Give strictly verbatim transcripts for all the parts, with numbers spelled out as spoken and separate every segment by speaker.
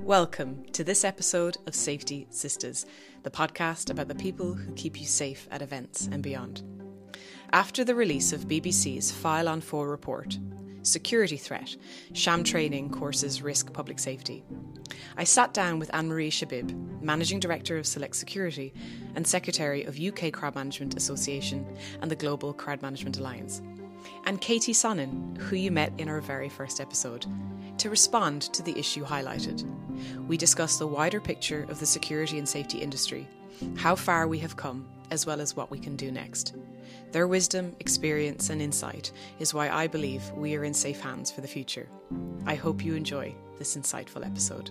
Speaker 1: Welcome to this episode of Safety Sisters, the podcast about the people who keep you safe at events and beyond. After the release of B B C's File on Four report, Security Threat, Sham Training Courses Risk Public Safety, I sat down with Anne-Marie Shabib, Managing Director of Select Security and Secretary of U K Crowd Management Association and the Global Crowd Management Alliance, and Katie Sonnen, who you met in our very first episode, to respond to the issue highlighted. We discussed the wider picture of the security and safety industry, how far we have come, as well as what we can do next. Their wisdom, experience and insight is why I believe we are in safe hands for the future. I hope you enjoy this insightful episode.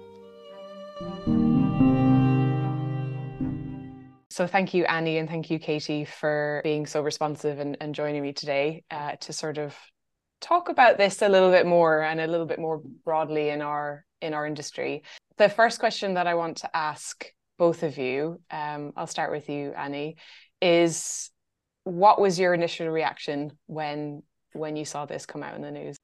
Speaker 1: So thank you, Annie, and thank you, Katie, for being so responsive and, and joining me today uh, to sort of talk about this a little bit more and a little bit more broadly in our in our industry. The first question that I want to ask both of you, um, I'll start with you, Annie, is what was your initial reaction when when you saw this come out in the news?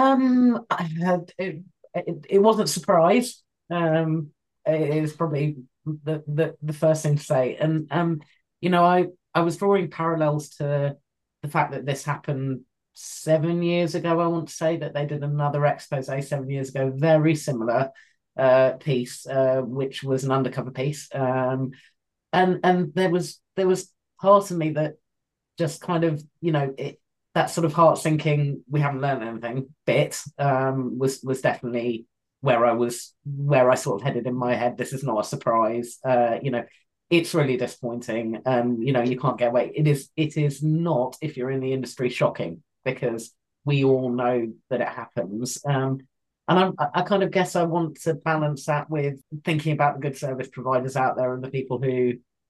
Speaker 2: Um, I had it, it, it wasn't surprise. Um, it is probably the, the the first thing to say. And um, you know, I I was drawing parallels to the fact that this happened seven years ago. I want to say that they did another expose seven years ago, very similar uh piece, uh, which was an undercover piece. Um, and and there was there was part of me that just kind of, you know, it, that sort of heart sinking, we haven't learned anything bit, um, was was definitely where I was, where I sort of headed in my head. This is not a surprise. Uh, you know, it's really disappointing. Um, you know, you can't get away. It is, it is not, if you're in the industry, shocking, because we all know that it happens. Um, and I'm, I kind of guess I want to balance that with thinking about the good service providers out there and the people who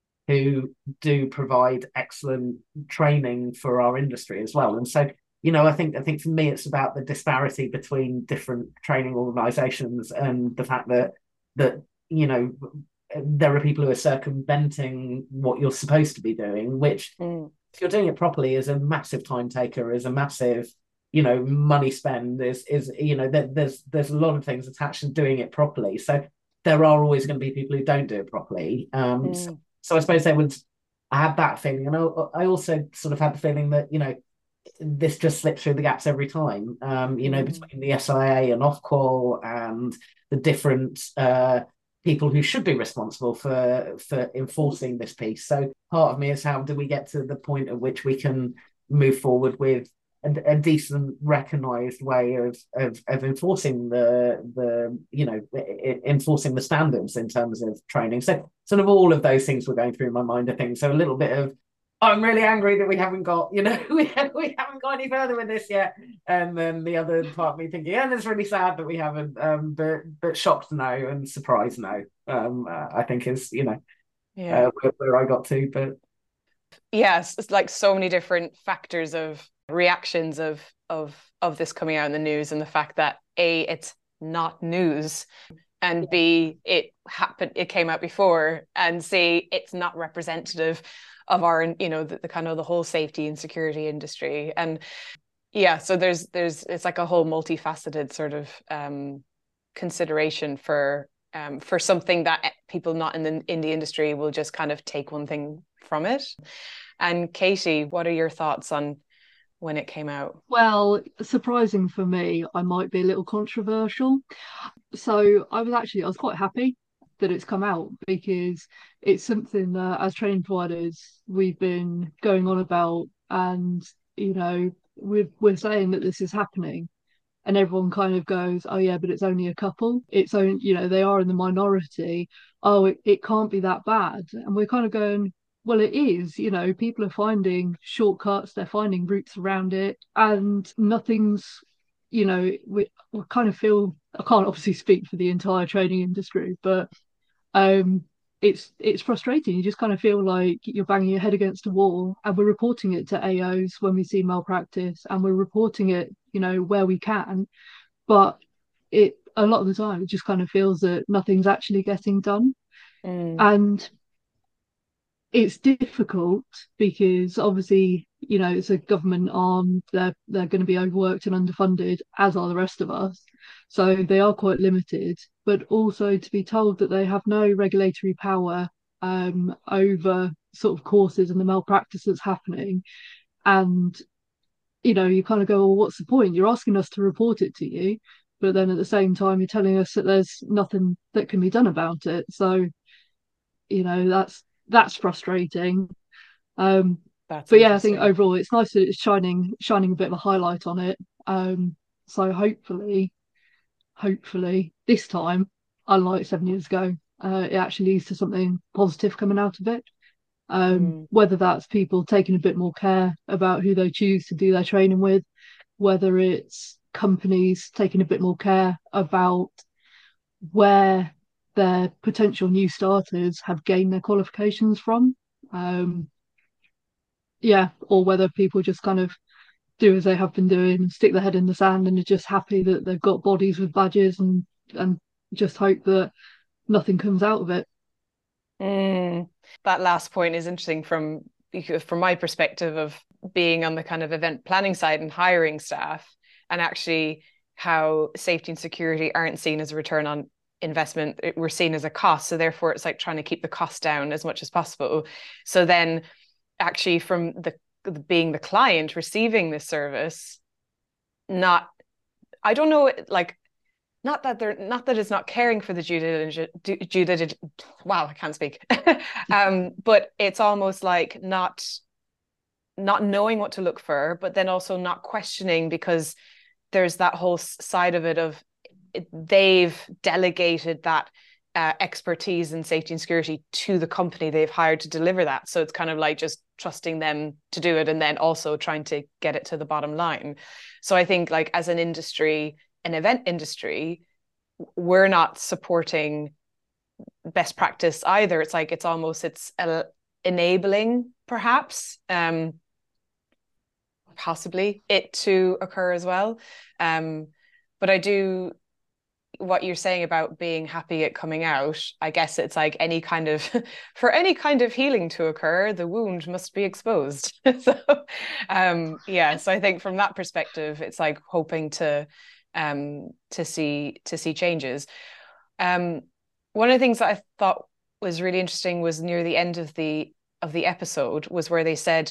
Speaker 2: who do provide excellent training for our industry as well. And so, you know, I think I think for me, it's about the disparity between different training organisations and the fact that that you know there are people who are circumventing what you're supposed to be doing, which mm. if you're doing it properly is a massive time taker, is a massive, you know, money spend, is is you know, there, there's there's a lot of things attached to doing it properly. So there are always going to be people who don't do it properly. Um, mm. so, so I suppose they would. I had that feeling, and I, I also sort of had the feeling that, you know, this just slips through the gaps every time. Um, you mm. know, between the S I A and Ofqual and the different uh, people who should be responsible for for enforcing this piece. So part of me is, how do we get to the point at which we can move forward with a, a decent, recognised way of, of of enforcing the the you know enforcing the standards in terms of training. So sort of all of those things were going through my mind, I think. So a little bit of, I'm really angry that we haven't got, you know, we, we haven't got any further with this yet. And then the other part of me thinking, yeah, it's really sad that we haven't, um, but but shocked no and surprised no, um, uh, I think is, you know, yeah. uh, where, where I got to. But
Speaker 1: yes, it's like so many different factors of reactions of of of this coming out in the news, and the fact that A, it's not news, and B, it happened, it came out before, and C, it's not representative of our, you know, the, the kind of the whole safety and security industry. And yeah, so there's there's it's like a whole multifaceted sort of um consideration for um for something that people not in the in the industry will just kind of take one thing from it. And Katie, what are your thoughts on when it came out?
Speaker 3: Well, surprising for me, I might be a little controversial. So I was actually, I was quite happy that it's come out, because it's something that as training providers we've been going on about, and you know, we're, we're saying that this is happening, and everyone kind of goes, oh yeah, but it's only a couple, it's only, you know, they are in the minority, oh it, it can't be that bad. And we're kind of going, well, it is, you know, people are finding shortcuts, they're finding routes around it, and nothing's, you know, we, we kind of feel, I can't obviously speak for the entire training industry, but um, it's it's frustrating. You just kind of feel like you're banging your head against a wall, and we're reporting it to A Os when we see malpractice, and we're reporting it, you know, where we can, but it a lot of the time it just kind of feels that nothing's actually getting done. Mm. And it's difficult because obviously, you know, it's a government arm. They're they're going to be overworked and underfunded, as are the rest of us. So they are quite limited. But also to be told that they have no regulatory power um, over sort of courses and the malpractice that's happening. And, you know, you kind of go, well, what's the point? You're asking us to report it to you, but then at the same time, you're telling us that there's nothing that can be done about it. So, you know, that's that's frustrating. Um,
Speaker 1: That's
Speaker 3: but yeah, I think
Speaker 1: interesting.
Speaker 3: overall it's nice that it's shining shining a bit of a highlight on it. Um, so hopefully, hopefully this time, unlike seven years ago, uh, it actually leads to something positive coming out of it. Um,
Speaker 1: Mm.
Speaker 3: whether that's people taking a bit more care about who they choose to do their training with, whether it's companies taking a bit more care about where their potential new starters have gained their qualifications from. Um, yeah, or whether people just kind of do as they have been doing, stick their head in the sand and are just happy that they've got bodies with badges and and just hope that nothing comes out of it.
Speaker 1: Mm. That last point is interesting from from my perspective of being on the kind of event planning side and hiring staff, and actually how safety and security aren't seen as a return on investment. We're seen as a cost. So therefore it's like trying to keep the cost down as much as possible. So then actually from the being the client receiving this service, not, I don't know, like, not that they're not that it's not caring for the due diligence, due, due diligence, wow, I can't speak. um, but it's almost like not not knowing what to look for, but then also not questioning, because there's that whole side of it of it, they've delegated that uh, expertise in safety and security to the company they've hired to deliver that. So it's kind of like just trusting them to do it and then also trying to get it to the bottom line. So I think like as an industry, an event industry, we're not supporting best practice either. It's like it's almost it's uh, enabling perhaps um possibly it to occur as well. Um but I do, what you're saying about being happy at coming out, I guess it's like any kind of for any kind of healing to occur, the wound must be exposed. so um yeah, so I think from that perspective it's like hoping to um to see to see changes. um One of the things that I thought was really interesting was near the end of the of the episode was where they said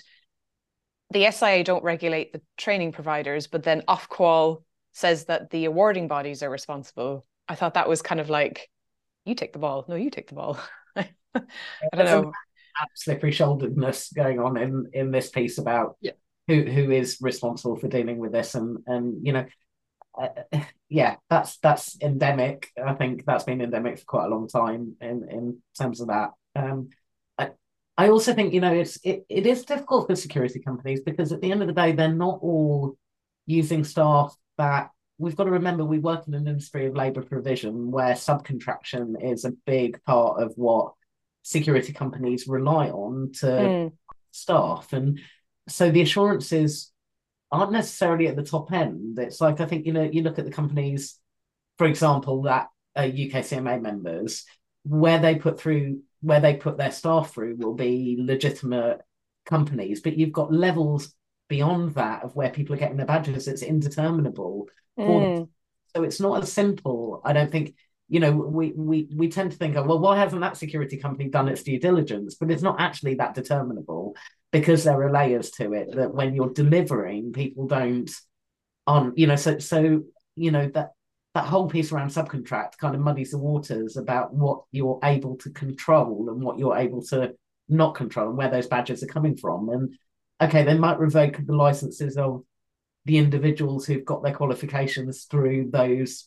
Speaker 1: the S I A don't regulate the training providers, but then Ofqual says that the awarding bodies are responsible. I thought that was kind of like, you take the ball. No, you take the ball. I don't
Speaker 2: There's a
Speaker 1: know.
Speaker 2: slippery shoulderedness going on in in this piece about
Speaker 3: Yeah.
Speaker 2: who who is responsible for dealing with this, and and you know, uh, yeah, that's that's endemic. I think that's been endemic for quite a long time in in terms of that. Um, I I also think, you know, it's it, it is difficult for security companies because at the end of the day they're not all using staff that. We've got to remember we work in an industry of labour provision where subcontraction is a big part of what security companies rely on to
Speaker 1: Mm.
Speaker 2: staff. And so the assurances aren't necessarily at the top end. It's like, I think, you know, you look at the companies, for example, that are U K C M A members, where they put through, where they put their staff through will be legitimate companies, but you've got levels beyond that of where people are getting their badges. It's indeterminable for them.
Speaker 1: Mm.
Speaker 2: So it's not as simple. I don't think, you know, we we we tend to think, oh, well, why hasn't that security company done its due diligence? But it's not actually that determinable because there are layers to it that when you're delivering, people don't on, you know, so so you know that that whole piece around subcontract kind of muddies the waters about what you're able to control and what you're able to not control and where those badges are coming from. And okay, they might revoke the licenses of the individuals who've got their qualifications through those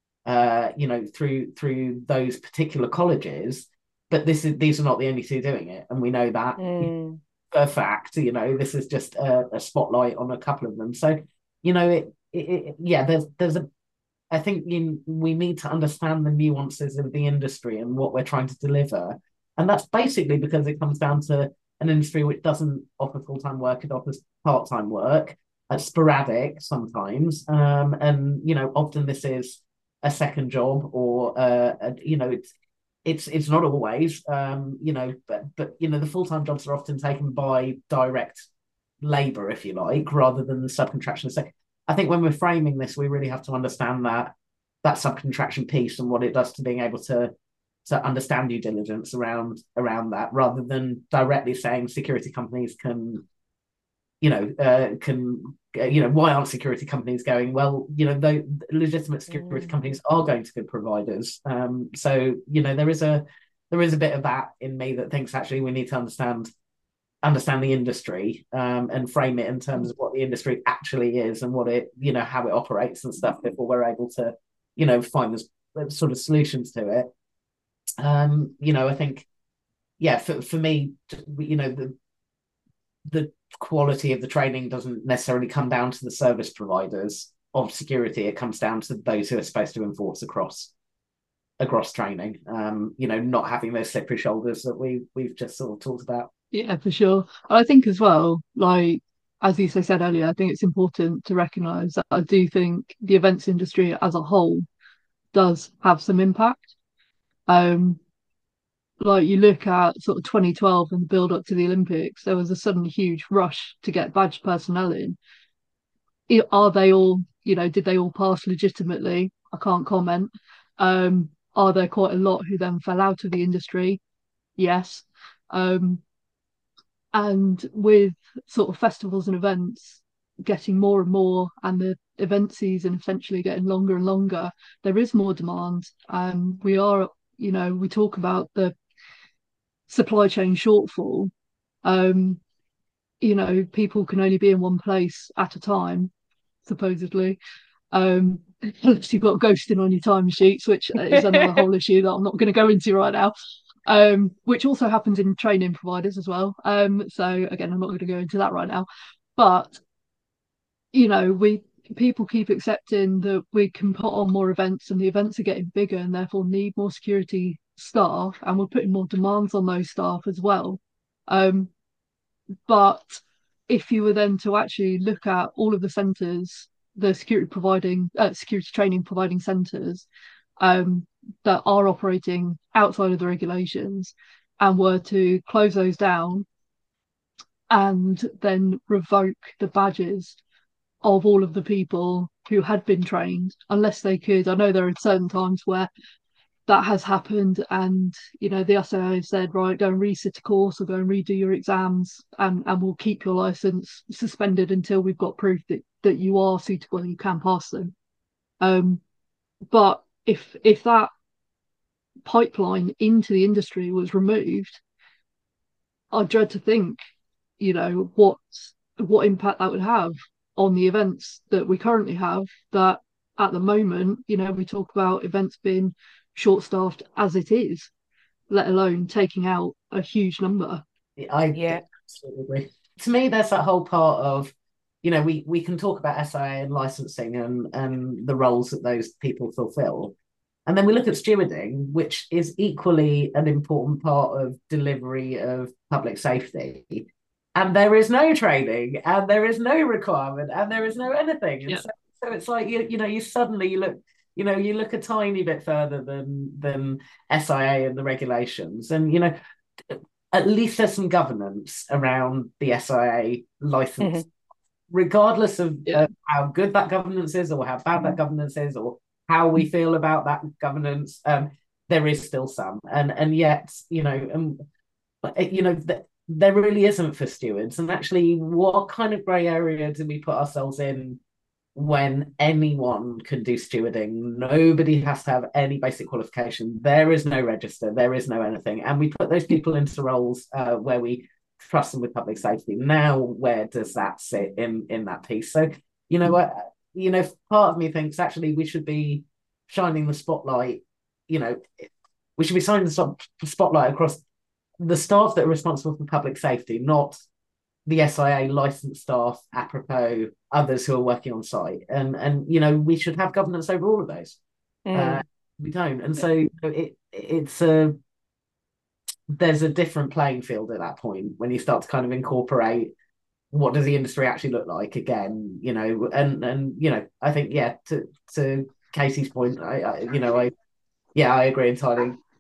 Speaker 2: uh you know through through those particular colleges, but this is these are not the only two doing it, and we know that
Speaker 1: Mm.
Speaker 2: for a fact. You know, this is just a, a spotlight on a couple of them. So you know it, it, it yeah there's there's a I think you, we need to understand the nuances of the industry and what we're trying to deliver, and that's basically because it comes down to an industry which doesn't offer full-time work, it offers part-time work, uh, sporadic sometimes, um, and you know often this is a second job or uh, a, you know it's it's it's not always, um, you know, but but you know the full-time jobs are often taken by direct labour, if you like, rather than the subcontraction. So I think when we're framing this, we really have to understand that that subcontraction piece and what it does to being able to to understand due diligence around around that, rather than directly saying security companies can, you know, uh, can uh, you know, why aren't security companies going? Well, you know, the legitimate security
Speaker 1: Mm.
Speaker 2: companies are going to good providers. Um, so you know, there is a there is a bit of that in me that thinks actually we need to understand understand the industry, um, and frame it in terms of what the industry actually is and what it, you know, how it operates and stuff before we're able to, you know, find this sort of solutions to it. Um, you know, I think, yeah, for, for me, you know, the the quality of the training doesn't necessarily come down to the service providers of security. It comes down to those who are supposed to enforce across across training. Um, you know, not having those slippery shoulders that we we've just sort of talked about.
Speaker 3: Yeah, for sure. I think as well, like as you said earlier, I think it's important to recognise that I do think the events industry as a whole does have some impact. Um, like you look at sort of twenty twelve and the build up to the Olympics, there was a sudden huge rush to get badged personnel in. Are they all, you know, did they all pass legitimately? I can't comment. Um, are there quite a lot who then fell out of the industry? Yes. Um, and with sort of festivals and events getting more and more and the event season essentially getting longer and longer, there is more demand. Um, we are, you know, we talk about the supply chain shortfall. Um, you know, people can only be in one place at a time, supposedly. Um, unless you've got ghosting on your timesheets, which is another whole issue that I'm not going to go into right now. Um, which also happens in training providers as well. Um, so again, I'm not going to go into that right now. But you know, we people keep accepting that we can put on more events, and the events are getting bigger, and therefore need more security staff, and we're putting more demands on those staff as well. Um, but if you were then to actually look at all of the centres, the security providing uh, security training providing centres um, that are operating outside of the regulations, and were to close those down and then revoke the badges of all of the people who had been trained, unless they could. I know there are certain times where that has happened, and you know the S A I have said, right, go and resit a course or go and redo your exams, and and we'll keep your license suspended until we've got proof that that you are suitable and you can pass them. Um, but if if that pipeline into the industry was removed, I dread to think, you know, what what impact that would have on the events that we currently have. That at the moment, you know, we talk about events being short-staffed as it is, let alone taking out a huge number.
Speaker 2: I
Speaker 1: Yeah.
Speaker 2: absolutely agree. To me, there's that whole part of, you know, we we can talk about S I A and licensing and and the roles that those people fulfill. And then we look at stewarding, which is equally an important part of delivery of public safety. And there is no training, and there is no requirement, and there is no anything. And
Speaker 3: Yeah.
Speaker 2: so, so it's like you you know, you suddenly you look, you know, you look a tiny bit further than than S I A and the regulations. And you know, at least there's some governance around the S I A license,
Speaker 1: Mm-hmm.
Speaker 2: regardless of
Speaker 3: Yeah.
Speaker 2: uh, how good that governance is or how bad that governance is or how we feel about that governance. Um, there is still some, and and yet, you know, um, you know, th- there really isn't for stewards. And actually, what kind of grey area do we put ourselves in when anyone can do stewarding? Nobody has to have any basic qualification. There is no register. There is no anything. And we put those people into roles uh, where we trust them with public safety. Now, where does that sit in in that piece? So, you know, uh, you know, part of me thinks actually we should be shining the spotlight. You know, we should be shining the spotlight across the staff that are responsible for public safety, not the S I A licensed staff, apropos others who are working on site. And and you know, we should have governance over all of those.
Speaker 1: Mm.
Speaker 2: Uh, we don't, and so it it's a there's a different playing field at that point when you start to kind of incorporate what does the industry actually look like again, you know, and and you know, I think yeah, to to Casey's point, I, I you know, I yeah, I agree entirely.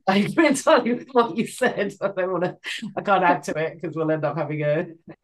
Speaker 2: I agree entirely with what you said. I don't want to, I can't add to it because we'll end up having a.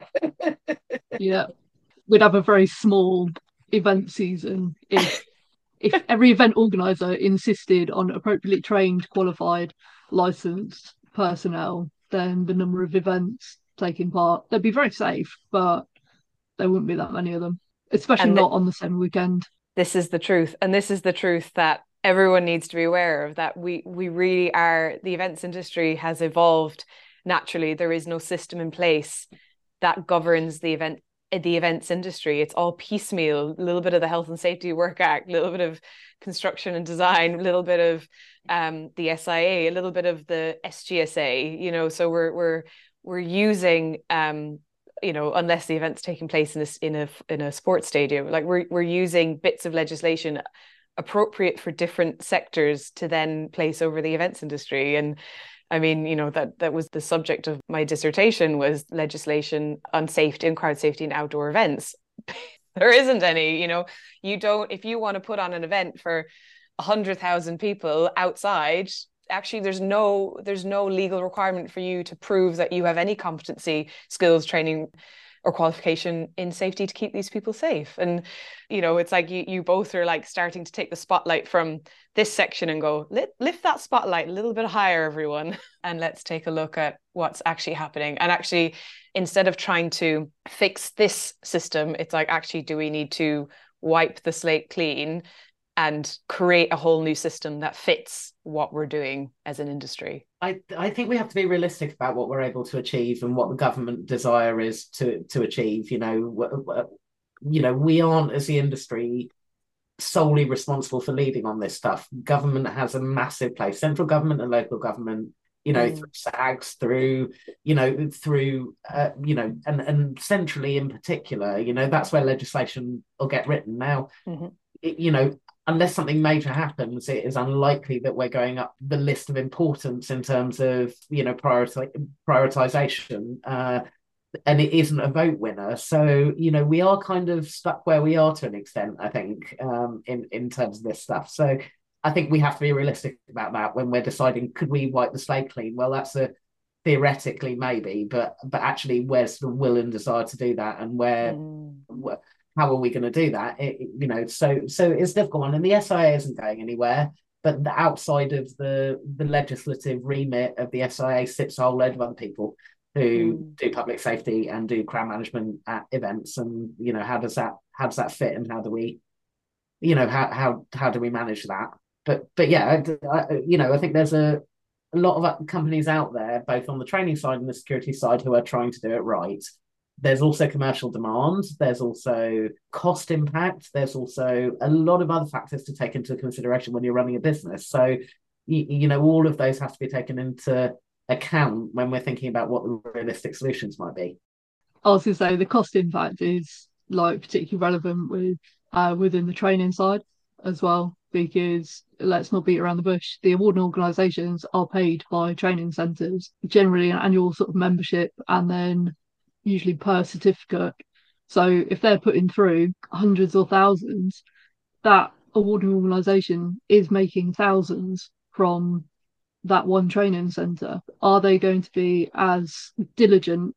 Speaker 3: Yeah, we'd have a very small event season if if every event organizer insisted on appropriately trained, qualified, licensed personnel. Then the number of events taking part, they'd be very safe, but there wouldn't be that many of them, especially
Speaker 1: And
Speaker 3: not
Speaker 1: th-
Speaker 3: on the same weekend.
Speaker 1: this is the truth, and this is the truth that everyone needs to be aware of, that we we really are, the events industry has evolved naturally. There is no system in place that governs the event the events industry. It's all piecemeal, a little bit of the Health and Safety Work Act, a little bit of construction and design, a little bit of um, the S I A, a little bit of the S G S A, you know, so we're we're we're using um, you know, unless the event's taking place in a in a in a sports stadium, like we're we're using bits of legislation appropriate for different sectors to then place over the events industry. And I mean, you know, that that was the subject of my dissertation, was legislation on safety and crowd safety in outdoor events. There isn't any, you know, you don't, if you want to put on an event for a hundred thousand people outside, actually there's no there's no legal requirement for you to prove that you have any competency, skills, training or qualification in safety to keep these people safe. And you know, it's like you you both are like starting to take the spotlight from this section and go, lift, lift that spotlight a little bit higher, everyone, and let's take a look at what's actually happening. And actually, instead of trying to fix this system, it's like, actually, do we need to wipe the slate clean and create a whole new system that fits what we're doing as an industry?
Speaker 2: I I think we have to be realistic about what we're able to achieve and what the government desire is to to achieve. You know, you know, we aren't, as the industry, solely responsible for leading on this stuff. Government has a massive place, central government and local government, you know, mm. through SAGs, through, you know, through, uh, you know, and, and centrally in particular, you know, that's where legislation will get written. Now, mm-hmm. it, you know, unless something major happens, it is unlikely that we're going up the list of importance in terms of, you know, priority, prioritization. Uh, and it isn't a vote winner. So, you know, we are kind of stuck where we are to an extent, I think, um, in, in terms of this stuff. So I think we have to be realistic about that when we're deciding, could we wipe the slate clean? Well, that's a theoretically maybe, but but actually, where's the will and desire to do that, and where, mm. wh- how are we going to do that? It, you know, so so it's a difficult one, and the S I A isn't going anywhere. But the outside of the the legislative remit of the S I A sits a whole load of other people who mm. do public safety and do crowd management at events, and you know, how does that how does that fit, and how do we, you know, how how how do we manage that? But but yeah, I, I, you know, I think there's a, a lot of companies out there, both on the training side and the security side, who are trying to do it right. There's also commercial demand. There's also cost impact. There's also a lot of other factors to take into consideration when you're running a business. So, you, you know, all of those have to be taken into account when we're thinking about what the realistic solutions might be.
Speaker 3: I was going to say the cost impact is like particularly relevant with uh, within the training side as well, because let's not beat around the bush. The awarding organisations are paid by training centres, generally an annual sort of membership, and then usually per certificate. So if they're putting through hundreds or thousands, that awarding organisation is making thousands from that one training centre. Are they going to be as diligent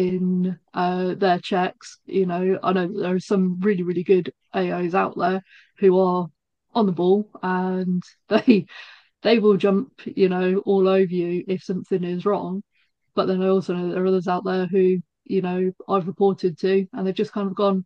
Speaker 3: in uh, their checks? You know, I know there are some really, really good A Os out there who are on the ball, and they they will jump, you know, all over you if something is wrong. But then I also know there are others out there who, you know, I've reported to, and they've just kind of gone,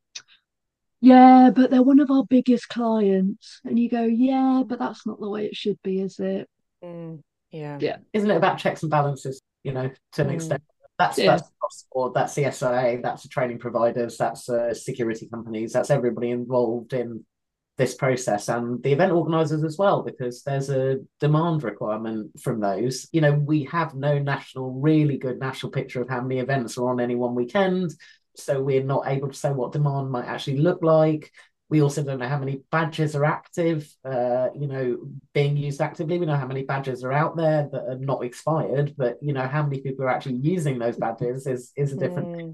Speaker 3: yeah, but they're one of our biggest clients. And you go, yeah, but that's not the way it should be, is it?
Speaker 1: Mm, yeah.
Speaker 2: Yeah. Isn't it about checks and balances, you know, to an mm. extent? That's yeah. that's across the board. That's the S I A, that's the training providers, that's uh, security companies, that's everybody involved in this process, and the event organisers as well, because there's a demand requirement from those. You know, we have no national, really good national picture of how many events are on any one weekend, so we're not able to say what demand might actually look like. We also don't know how many badges are active, uh, you know, being used actively. We know how many badges are out there that are not expired, but, you know, how many people are actually using those badges is, is a different mm. thing.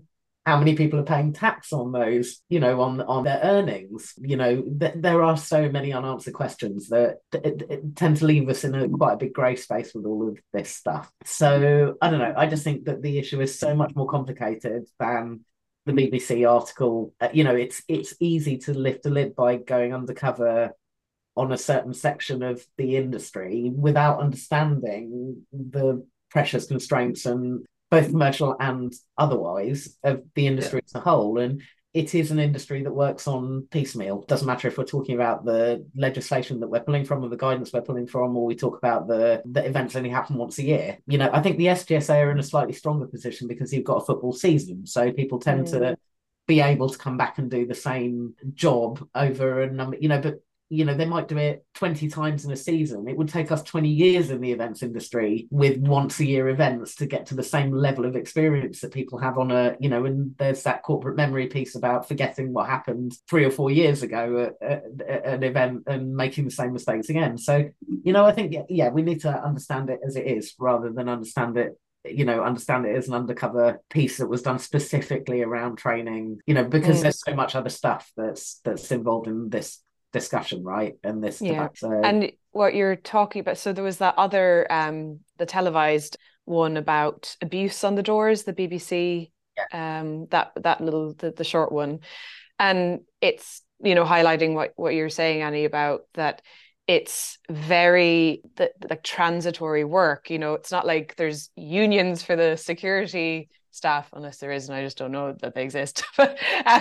Speaker 2: how many people are paying tax on those, you know, on on their earnings. You know, th- there are so many unanswered questions that it, it tend to leave us in a quite a big grey space with all of this stuff. So I don't know. I just think that the issue is so much more complicated than the B B C article. Uh, you know, it's it's easy to lift a lid by going undercover on a certain section of the industry without understanding the pressures, constraints, and both commercial and otherwise of the industry yeah. as a whole. And it is an industry that works on piecemeal. Doesn't matter if we're talking about the legislation that we're pulling from or the guidance we're pulling from, or we talk about the, the events only happen once a year. You know, I think the S G S A are in a slightly stronger position because you've got a football season. So people tend mm. to be able to come back and do the same job over a number, you know, but you know, they might do it twenty times in a season. It would take us twenty years in the events industry with once a year events to get to the same level of experience that people have on a, you know, and there's that corporate memory piece about forgetting what happened three or four years ago at, at, at an event and making the same mistakes again. So, you know, I think, yeah, we need to understand it as it is rather than understand it you know, understand it as an undercover piece that was done specifically around training, you know, because mm. there's so much other stuff that's that's involved in this discussion, right? And this
Speaker 1: yeah
Speaker 2: debate, so.
Speaker 1: And what you're talking about, so there was that other um the televised one about abuse on the doors, the B B C yeah. um that that little the, the short one, and it's, you know, highlighting what what you're saying, Annie, about that it's very the, like transitory work. You know, it's not like there's unions for the security staff, unless there is, and I just don't know that they exist. but, um,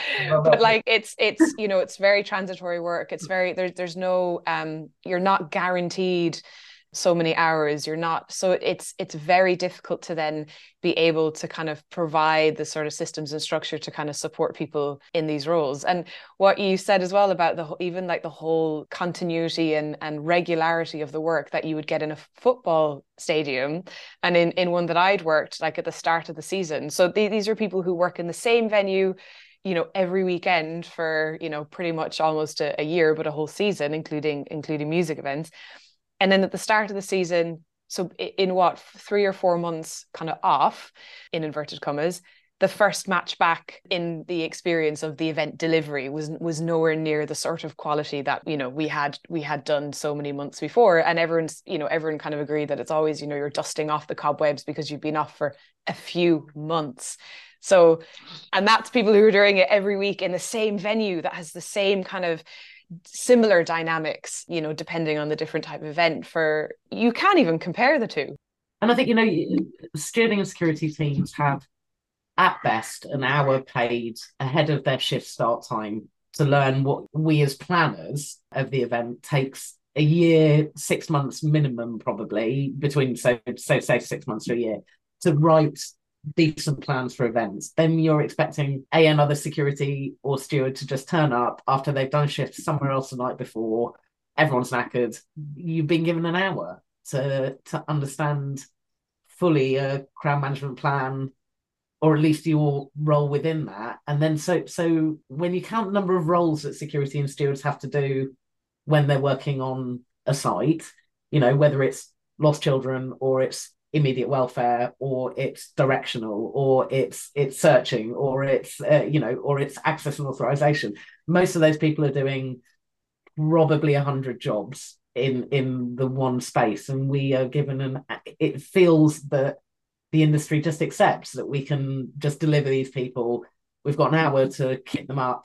Speaker 1: but like it's it's you know, it's very transitory work. It's very there's there's no um you're not guaranteed so many hours. You're not so it's it's very difficult to then be able to kind of provide the sort of systems and structure to kind of support people in these roles. And what you said as well about the even like the whole continuity and and regularity of the work that you would get in a football stadium and in in one that I'd worked like at the start of the season. So th- these are people who work in the same venue, you know, every weekend for, you know, pretty much almost a, a year, but a whole season, including including music events. And then at the start of the season, so in what, three or four months kind of off, in inverted commas, the first match back in the experience of the event delivery was was nowhere near the sort of quality that, you know, we had we had done so many months before. And everyone's, you know, everyone kind of agreed that it's always, you know, you're dusting off the cobwebs because you've been off for a few months. So, and that's people who are doing it every week in the same venue that has the same kind of similar dynamics, you know, depending on the different type of event. For you can't even compare the two.
Speaker 2: And I think, you know, stewarding and security teams have at best an hour paid ahead of their shift start time to learn what we as planners of the event takes a year, six months minimum, probably between so so say six months to a year to write decent plans for events. Then you're expecting a another security or steward to just turn up after they've done shifts somewhere else the night before. Everyone's knackered. You've been given an hour to to understand fully a crowd management plan, or at least your role within that. And then so so when you count the number of roles that security and stewards have to do when they're working on a site, you know, whether it's lost children or it's immediate welfare or it's directional or it's it's searching or it's uh, you know or it's access and authorization, most of those people are doing probably a hundred jobs in in the one space, and we are given an it feels that the industry just accepts that we can just deliver these people. We've got an hour to kit them up,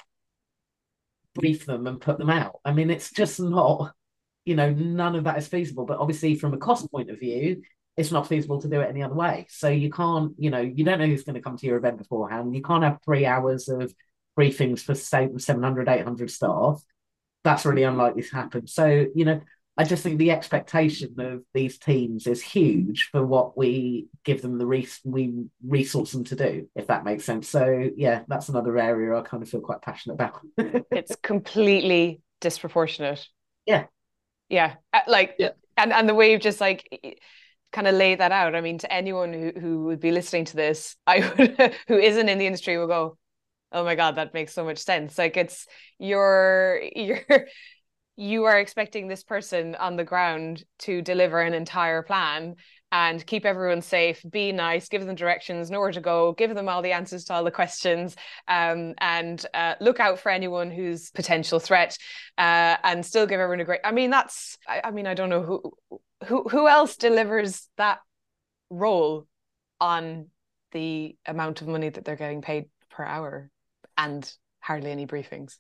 Speaker 2: brief them and put them out. I mean, it's just not, you know, none of that is feasible. But obviously from a cost point of view, it's not feasible to do it any other way. So you can't, you know, you don't know who's going to come to your event beforehand. You can't have three hours of briefings for say seven hundred, eight hundred staff. That's really unlikely to happen. So, you know, I just think the expectation of these teams is huge for what we give them the res- we resource them to do, if that makes sense. So yeah, that's another area I kind of feel quite passionate about.
Speaker 1: It's completely disproportionate.
Speaker 2: Yeah.
Speaker 1: Yeah. Like, yeah. And, and the way you've just like kind of laid that out. I mean, to anyone who, who would be listening to this, I would, who isn't in the industry will go, oh my God, that makes so much sense. Like it's, you're, you're, you are expecting this person on the ground to deliver an entire plan, and keep everyone safe, be nice, give them directions, know where to go, give them all the answers to all the questions, um, and uh, look out for anyone who's potential threat, uh, and still give everyone a great, I mean, that's, I, I mean, I don't know who, who, who else delivers that role on the amount of money that they're getting paid per hour and hardly any briefings.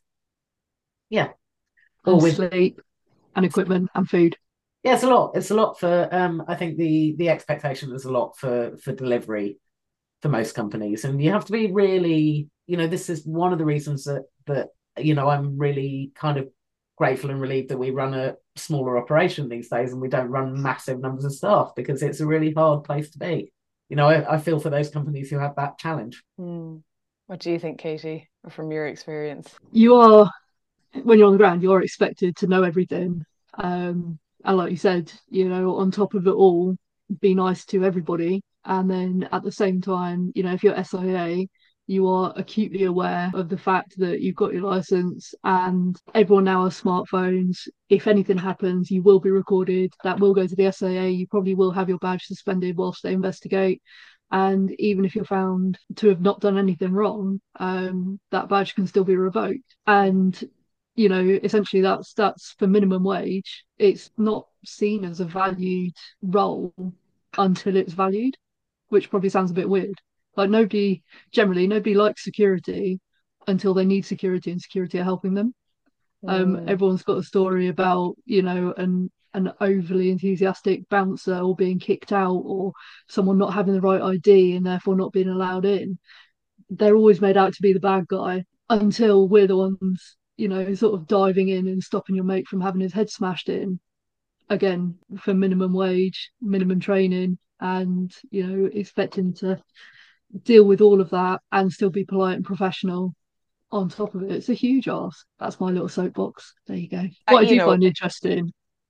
Speaker 2: Yeah.
Speaker 3: Or with sleep and equipment and food.
Speaker 2: Yeah, it's a lot. It's a lot for um I think the the expectation is a lot for for delivery for most companies. And you have to be really, you know, this is one of the reasons that that, you know, I'm really kind of grateful and relieved that we run a smaller operation these days and we don't run massive numbers of staff, because it's a really hard place to be. You know, I, I feel for those companies who have that challenge.
Speaker 1: Hmm. What do you think, Katie, from your experience?
Speaker 3: You are, when you're on the ground, you're expected to know everything. Um, and like you said, you know, on top of it all, be nice to everybody. And then at the same time, you know, if you're S I A, you are acutely aware of the fact that you've got your license and everyone now has smartphones. If anything happens, you will be recorded. That will go to the S I A. You probably will have your badge suspended whilst they investigate. And even if you're found to have not done anything wrong, um, that badge can still be revoked. And, you know, essentially that's that's for minimum wage. It's not seen as a valued role until it's valued, which probably sounds a bit weird. Like nobody, generally, nobody likes security until they need security and security are helping them. Mm. Um, everyone's got a story about, you know, an an overly enthusiastic bouncer or being kicked out, or someone not having the right I D and therefore not being allowed in. They're always made out to be the bad guy until we're the ones, you know, sort of diving in and stopping your mate from having his head smashed in. Again, for minimum wage, minimum training, and, you know, expecting to deal with all of that and still be polite and professional on top of it. It's a huge ask. That's my little soapbox. There you go. What uh, I do know, find interesting,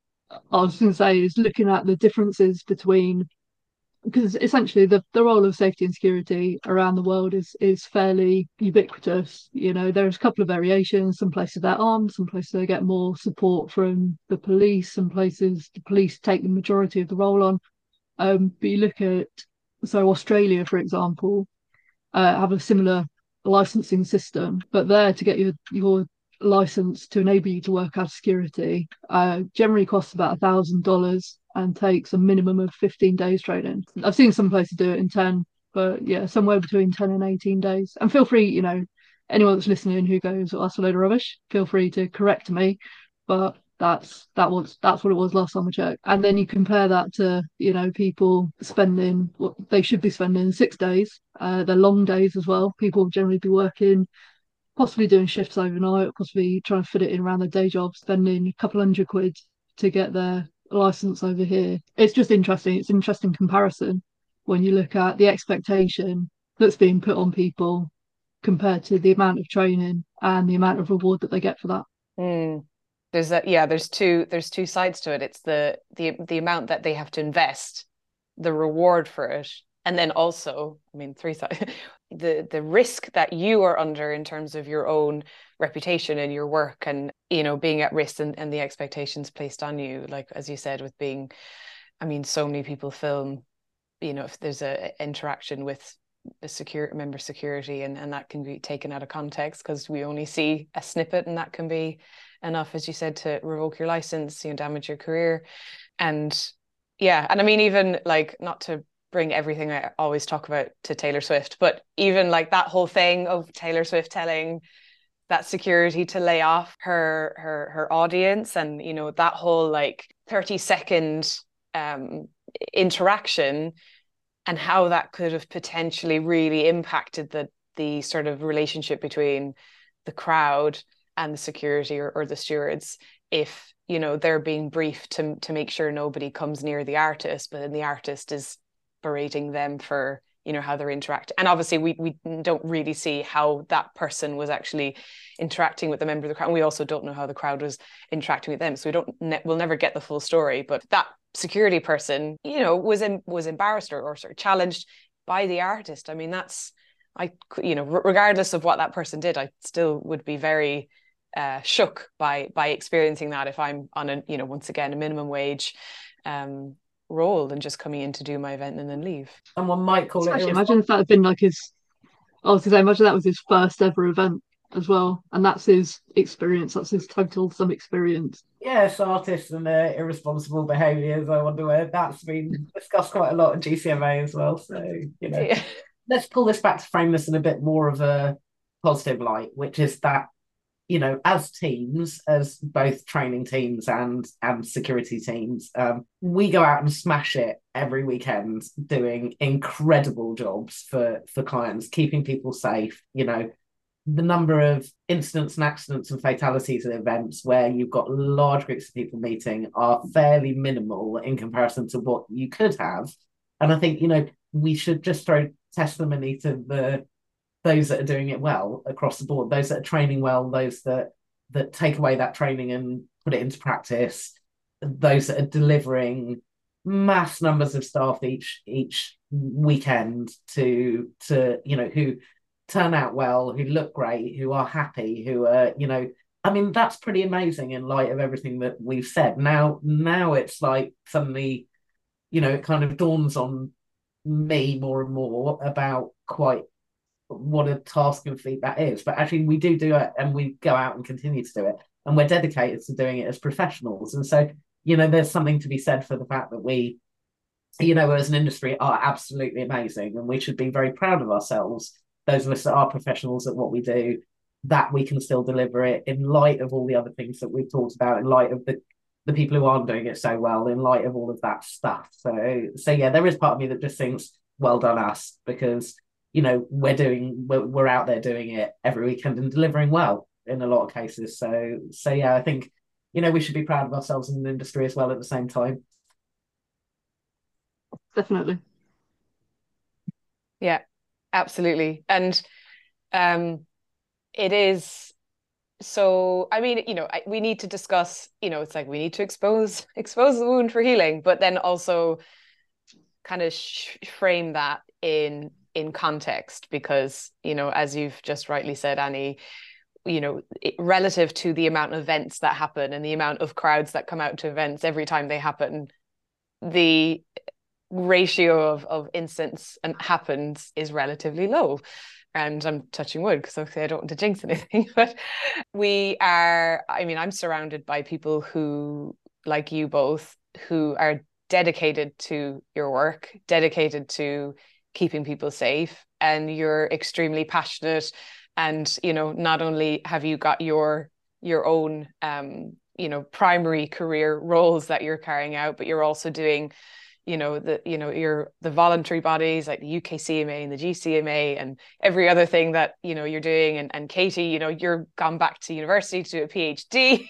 Speaker 3: I was going to say, is looking at the differences between, because essentially the, the role of safety and security around the world is is fairly ubiquitous. You know, there's a couple of variations. Some places they're armed, some places they get more support from the police, some places the police take the majority of the role on. Um, but you look at, so Australia, for example, uh, have a similar licensing system, but there to get your your license to enable you to work as security uh, generally costs about a thousand dollars and takes a minimum of fifteen days training. I've seen some places do it in ten, but yeah, somewhere between ten and eighteen days. And feel free, you know, anyone that's listening who goes, oh, that's a load of rubbish, feel free to correct me, but that's that was that's what it was last time I checked. And then you compare that to, you know, people spending what they should be spending six days. Uh, they're long days as well. People generally be working, possibly doing shifts overnight, possibly trying to fit it in around their day job, spending a couple hundred quid to get their license over here. It's just interesting. It's an interesting comparison when you look at the expectation that's being put on people compared to the amount of training and the amount of reward that they get for that.
Speaker 1: Mm. There's a, yeah, there's two there's two sides to it. It's the the the amount that they have to invest, the reward for it, and then also, I mean, three sides, the the risk that you are under in terms of your own reputation and your work, and, you know, being at risk, and, and the expectations placed on you, like as you said, with being, I mean, so many people film, you know, if there's a interaction with a secure member security, and, and that can be taken out of context because we only see a snippet, and that can be enough, as you said, to revoke your license, you know, damage your career. And yeah, and I mean, even like, not to bring everything I always talk about to Taylor Swift, but even like that whole thing of Taylor Swift telling that security to lay off her her her audience, and, you know, that whole like thirty second um interaction, and how that could have potentially really impacted the the sort of relationship between the crowd and the security, or, or the stewards, if, you know, they're being briefed to to make sure nobody comes near the artist, but then the artist is berating them for, you know, how they're interacting. And obviously we we don't really see how that person was actually interacting with the member of the crowd. And we also don't know how the crowd was interacting with them. So we don't ne- we'll never get the full story. But that security person, you know, was in, was embarrassed or, or sort of challenged by the artist. I mean, that's, I, you know, regardless of what that person did, I still would be very uh, shook by by experiencing that if I'm on a, you know, once again, a minimum wage, um, role than just coming in to do my event and then leave.
Speaker 2: Someone might call it
Speaker 3: Especially imagine if that had been like his, I was gonna say, imagine that was his first ever event as well, and that's his experience. That's his total some experience.
Speaker 2: Yes, artists and their irresponsible behaviours. I wonder where that's been discussed quite a lot at G C M A as well. So, you know,
Speaker 1: Yeah.
Speaker 2: let's pull this back to frame this in a bit more of a positive light, which is that, you know, as teams, as both training teams and and security teams, um, we go out and smash it every weekend, doing incredible jobs for for clients, keeping people safe. You know, the number of incidents and accidents and fatalities at events where you've got large groups of people meeting are fairly minimal in comparison to what you could have. And I think, you know, we should just throw testimony to the those that are doing it well across the board, those that are training well, those that that take away that training and put it into practice, those that are delivering mass numbers of staff each each weekend to to you know who turn out well, who look great, who are happy, who are, you know, I mean, that's pretty amazing in light of everything that we've said. Now, now it's like suddenly, you know, it kind of dawns on me more and more about quite what a task and feat that is. But actually, we do do it, and we go out and continue to do it, and we're dedicated to doing it as professionals. And so, you know, there's something to be said for the fact that we, you know, as an industry, are absolutely amazing, and we should be very proud of ourselves, those of us that are professionals at what we do, that we can still deliver it in light of all the other things that we've talked about, in light of the the people who aren't doing it so well, in light of all of that stuff. So, so yeah, there is part of me that just thinks, well done us, because, you know, we're doing, we're, we're out there doing it every weekend and delivering well in a lot of cases. So, so yeah, I think, you know, we should be proud of ourselves in the industry as well at the same time.
Speaker 3: Definitely.
Speaker 1: Yeah, absolutely. And um, it is, so, I mean, you know, I, we need to discuss, you know, it's like we need to expose, expose the wound for healing, but then also kind of sh- frame that in, in context, because, you know, as you've just rightly said, Annie, you know, it, relative to the amount of events that happen and the amount of crowds that come out to events every time they happen, the ratio of, of incidents and happens is relatively low. And I'm touching wood because obviously I don't want to jinx anything, but we are, I mean, I'm surrounded by people who, like you both, who are dedicated to your work, dedicated to keeping people safe, and you're extremely passionate. And, you know, not only have you got your your own, um, you know, primary career roles that you're carrying out, but you're also doing, you know, the, you know, your, the voluntary bodies like the U K C M A and the G C M A and every other thing that, you know, you're doing. And, and Katie, you know, you're gone back to university to do a PhD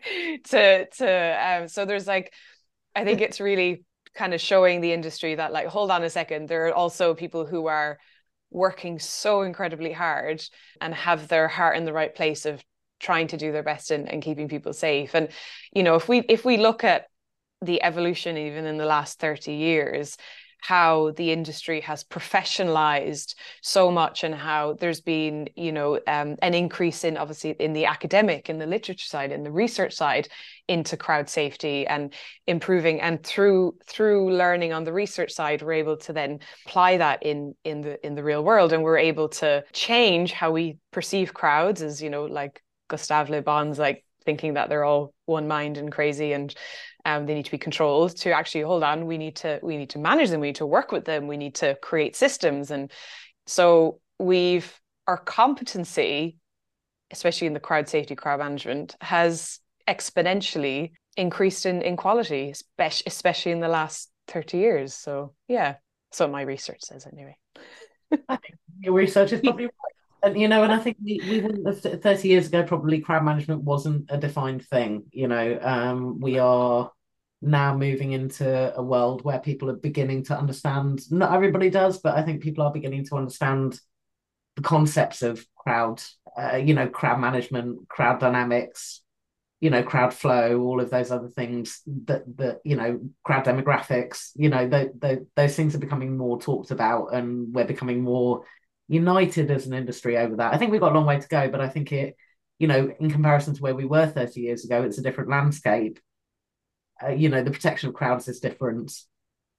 Speaker 1: to, to, um, so there's like, I think it's really kind of showing the industry that, like, hold on a second, there are also people who are working so incredibly hard and have their heart in the right place of trying to do their best and, and keeping people safe. And, you know, if we, if we look at the evolution even in the last thirty years, how the industry has professionalized so much, and how there's been, you know, um, an increase in, obviously, in the academic, in the literature side, in the research side, into crowd safety and improving. And through through learning on the research side, we're able to then apply that in in the in the real world, and we're able to change how we perceive crowds, as, you know, like Gustave Le Bon's like thinking that they're all one mind and crazy and um, they need to be controlled, to actually, hold on, we need to we need to manage them, we need to work with them, we need to create systems. And so we've, our competency, especially in the crowd safety, crowd management, has exponentially increased in, in quality, especially, especially in the last thirty years. So yeah, so my research says anyway.
Speaker 2: I think your research is probably right. And, you know, and I think we, we wouldn't have, thirty years ago, probably crowd management wasn't a defined thing. You know, um, we are now moving into a world where people are beginning to understand, not everybody does, but I think people are beginning to understand the concepts of crowd, uh, you know, crowd management, crowd dynamics, you know, crowd flow, all of those other things that, that you know, crowd demographics, you know, the, the, those things are becoming more talked about, and we're becoming more united as an industry over that. I think we've got a long way to go, but I think it, you know, in comparison to where we were thirty years ago, it's a different landscape. Uh, you know, the protection of crowds is different.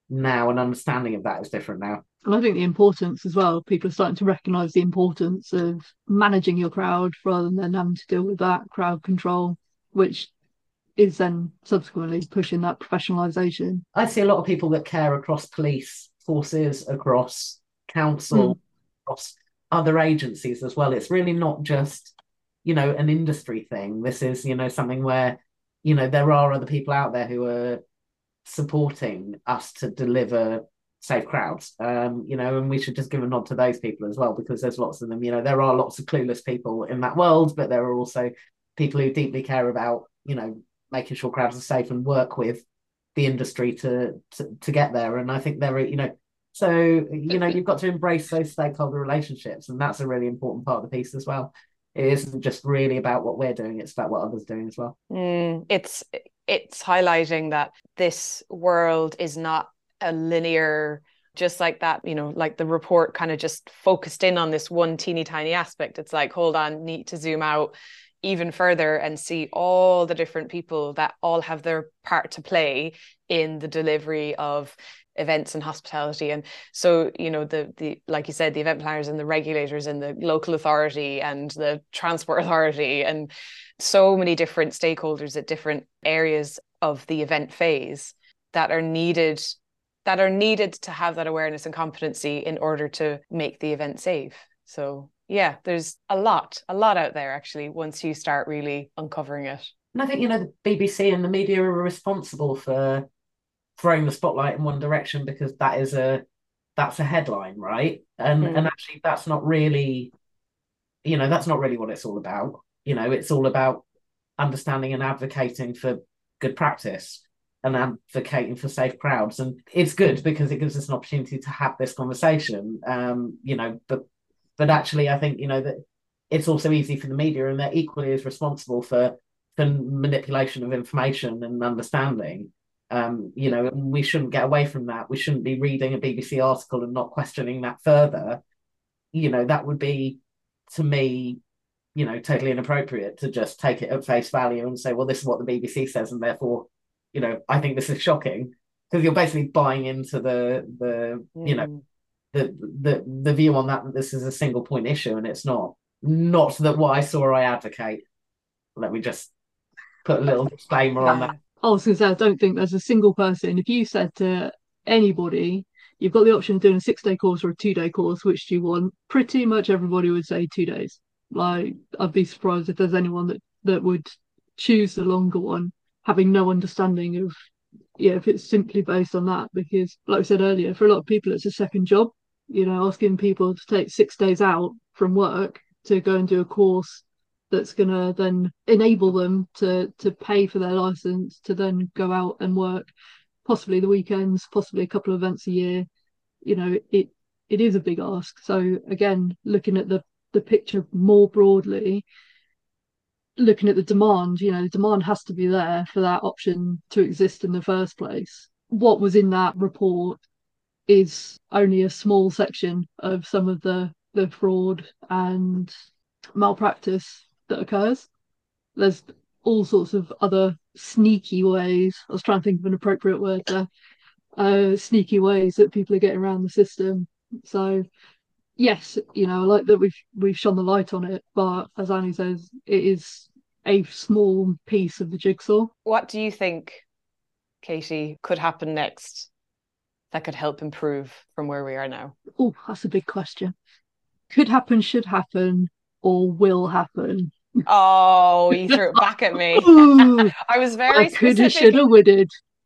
Speaker 2: now, and understanding of that is different now.
Speaker 3: And I think the importance as well, people are starting to recognise the importance of managing your crowd rather than having to deal with that crowd control, which is then subsequently pushing that professionalisation.
Speaker 2: I see a lot of people that care across police forces, across council, mm. across other agencies as well. It's really not just, you know, an industry thing. This is, you know, something where, you know, there are other people out there who are supporting us to deliver safe crowds, um, you know, and we should just give a nod to those people as well, because there's lots of them. You know, there are lots of clueless people in that world, but there are also people who deeply care about, you know, making sure crowds are safe and work with the industry to to, to get there. And I think there are, you know, so, you know, you've got to embrace those stakeholder relationships, and that's a really important part of the piece as well. It isn't just really about what we're doing, it's about what others are doing as well.
Speaker 1: Mm, it's it's highlighting that this world is not a linear, just like that, you know, like the report kind of just focused in on this one teeny tiny aspect. It's like, hold on, need to zoom out even further and see all the different people that all have their part to play in the delivery of events and hospitality. And so, you know, the the like you said, the event planners and the regulators and the local authority and the transport authority and so many different stakeholders at different areas of the event phase that are needed that are needed to have that awareness and competency in order to make the event safe. So yeah, there's a lot, a lot out there actually once you start really uncovering it.
Speaker 2: And I think, you know, the B B C and the media are responsible for throwing the spotlight in one direction, because that is a that's a headline, right? And mm. and actually that's not really, you know, that's not really what it's all about. You know, it's all about understanding and advocating for good practice and advocating for safe crowds. And it's good because it gives us an opportunity to have this conversation. Um, you know, but but actually I think, you know, that it's also easy for the media, and they're equally as responsible for for manipulation of information and understanding. Um, you know, and we shouldn't get away from that. We shouldn't be reading a B B C article and not questioning that further. You know, that would be, to me, you know, totally inappropriate to just take it at face value and say, well, this is what the B B C says, and therefore, you know, I think this is shocking, because you're basically buying into the the mm. you know the the the view on that that this is a single point issue, and it's not. Not that what I saw I advocate. Let me just put a little disclaimer yeah. on that.
Speaker 3: I was going to say, I don't think there's a single person. If you said to anybody, you've got the option of doing a six-day course or a two-day course, which do you want? Pretty much everybody would say two days. Like, I'd be surprised if there's anyone that, that would choose the longer one, having no understanding of, yeah, if it's simply based on that. Because, like I said earlier, for a lot of people, it's a second job. You know, asking people to take six days out from work to go and do a course that's going to then enable them to to pay for their license, to then go out and work, possibly the weekends, possibly a couple of events a year. You know, it it is a big ask. So again, looking at the the picture more broadly, looking at the demand, you know, the demand has to be there for that option to exist in the first place. What was in that report is only a small section of some of the the fraud and malpractice that occurs. There's all sorts of other sneaky ways. I was trying to think of an appropriate word there. Uh, sneaky ways that people are getting around the system. So yes, you know, I like that we've we've shone the light on it, but as Annie says, it is a small piece of the jigsaw.
Speaker 1: What do you think, Katie, could happen next that could help improve from where we are now?
Speaker 3: Oh, that's a big question. Could happen, should happen, or will happen.
Speaker 1: Oh, you threw it back at me. I was very
Speaker 3: I coulda, shoulda, woulda.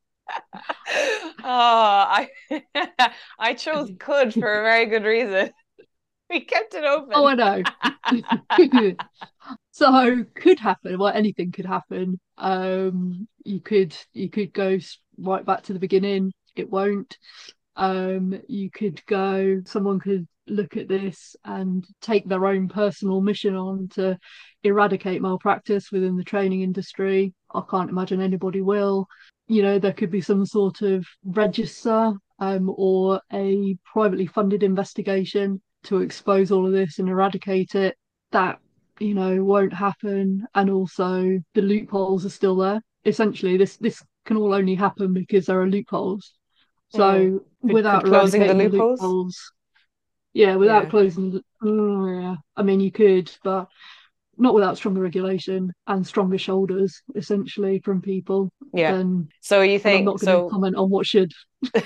Speaker 1: Oh, I I chose could for a very good reason. We kept it open.
Speaker 3: Oh, I know. So could happen. Well, anything could happen. Um, you could you could go right back to the beginning. It won't. Um, you could go. Someone could look at this and take their own personal mission on to eradicate malpractice within the training industry. I can't imagine anybody will. You know, there could be some sort of register um, or a privately funded investigation to expose all of this and eradicate it. That, you know, won't happen. And also the loopholes are still there. Essentially, this this can all only happen because there are loopholes. So
Speaker 1: mm.
Speaker 3: without
Speaker 1: closing the
Speaker 3: eradicating the
Speaker 1: loopholes,
Speaker 3: loopholes, yeah, without
Speaker 1: yeah.
Speaker 3: closing, the, oh, yeah. I mean, you could, but not without stronger regulation and stronger shoulders, essentially, from people.
Speaker 1: Yeah.
Speaker 3: Then,
Speaker 1: So you
Speaker 3: and I'm
Speaker 1: think
Speaker 3: not going to
Speaker 1: so?
Speaker 3: comment on what should.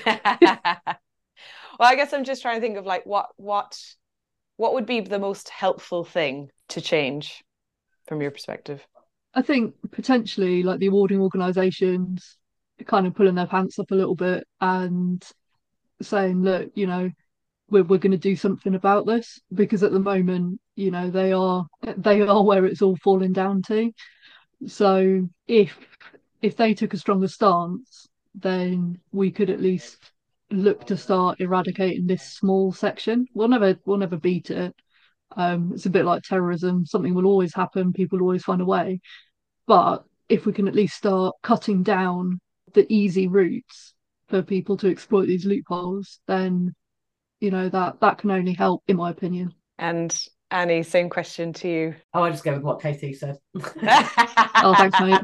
Speaker 1: Well, I guess I'm just trying to think of like what what what would be the most helpful thing to change from your perspective.
Speaker 3: I think potentially like the awarding organisations kind of pulling their pants up a little bit and saying, look, you know, we're we're going to do something about this, because at the moment, you know, they are they are where it's all falling down to. So if if they took a stronger stance, then we could at least look to start eradicating this small section. We'll never we'll never beat it. Um, it's a bit like terrorism. Something will always happen. People will always find a way. But if we can at least start cutting down the easy routes for people to exploit these loopholes, then you know that that can only help, in my opinion.
Speaker 1: And Annie, same question to you.
Speaker 2: Oh, I just go with what Katie said.
Speaker 3: Oh, thanks, mate.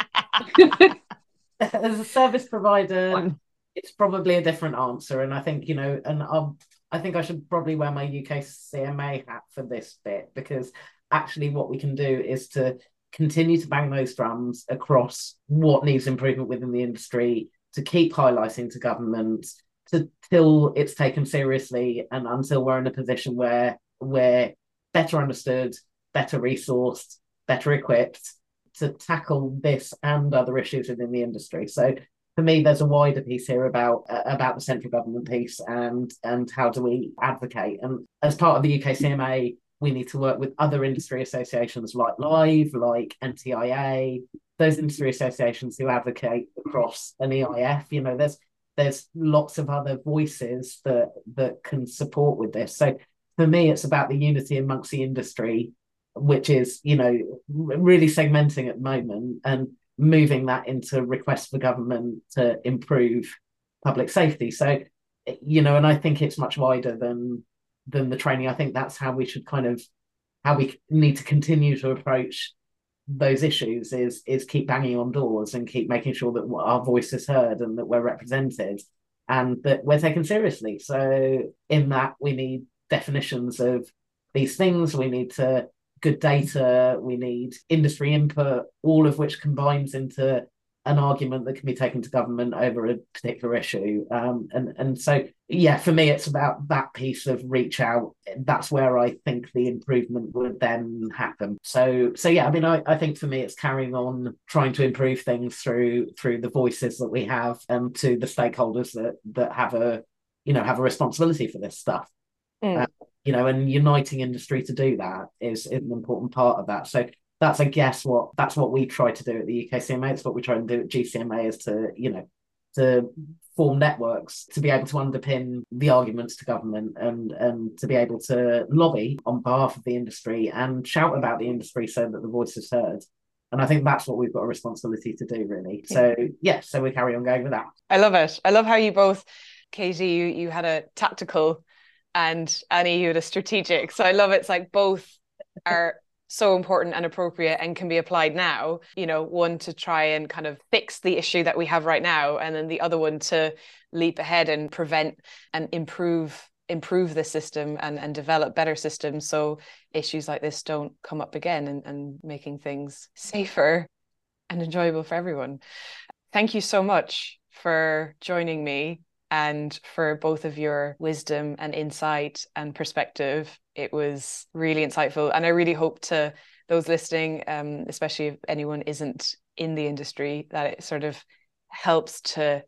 Speaker 2: As a service provider, it's probably a different answer, and I think you know, and I'll, I think I should probably wear my U K C M A hat for this bit, because actually, what we can do is to continue to bang those drums across what needs improvement within the industry, to keep highlighting to government, to till it's taken seriously, and until we're in a position where we're better understood, better resourced, better equipped to tackle this and other issues within the industry. So for me, there's a wider piece here about uh, about the central government piece, and and how do we advocate. And as part of the U K C M A, we need to work with other industry associations like Live, like N T I A, those industry associations who advocate across an E I F. You know, there's there's lots of other voices that that can support with this. So for me, it's about the unity amongst the industry, which is, you know, really segmenting at the moment and moving that into requests for government to improve public safety. So, you know, and I think it's much wider than than the training. I think that's how we should kind of, how we need to continue to approach those issues is is keep banging on doors and keep making sure that our voice is heard and that we're represented and that we're taken seriously. So in that, we need definitions of these things. We need to good data, we need industry input, all of which combines into an argument that can be taken to government over a particular issue. Um, and, and so, yeah, for me, it's about that piece of reach out. That's where I think the improvement would then happen. So, so yeah, I mean, I, I think for me, it's carrying on trying to improve things through through the voices that we have and to the stakeholders that that have a, you know, have a responsibility for this stuff. Mm. Uh, you know, and uniting industry to do that is, is an important part of that. So that's, I guess, what that's what we try to do at the U K C M A. It's what we try and do at G C M A, is to, you know, to form networks to be able to underpin the arguments to government and and to be able to lobby on behalf of the industry and shout about the industry so that the voice is heard. And I think that's what we've got a responsibility to do, really. So yeah, so we carry on going with that.
Speaker 1: I love it. I love how you both, Katie, you you had a tactical, and Annie, you had a strategic. So I love it. It's like both are so important and appropriate and can be applied now. You know, one to try and kind of fix the issue that we have right now, and then the other one to leap ahead and prevent and improve improve the system and, and develop better systems so issues like this don't come up again, and, and making things safer and enjoyable for everyone. Thank you so much for joining me and for both of your wisdom and insight and perspective. It was really insightful. And I really hope to those listening, um, especially if anyone isn't in the industry, that it sort of helps to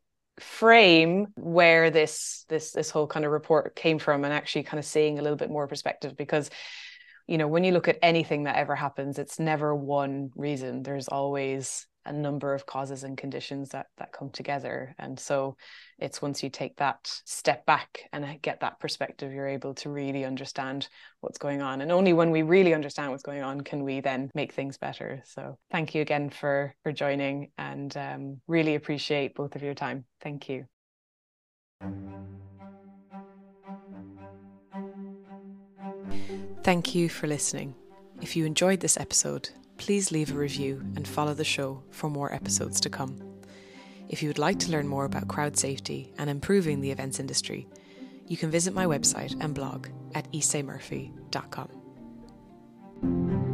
Speaker 1: frame where this this this whole kind of report came from, and actually kind of seeing a little bit more perspective. Because, you know, when you look at anything that ever happens, it's never one reason. There's always a number of causes and conditions that that come together. And so it's once you take that step back and get that perspective, you're able to really understand what's going on. And only when we really understand what's going on can we then make things better. So thank you again for for joining, and um, really appreciate both of your time. Thank you. Thank you for listening. If you enjoyed this episode, please leave a review and follow the show for more episodes to come. If you would like to learn more about crowd safety and improving the events industry, you can visit my website and blog at isay murphy dot com.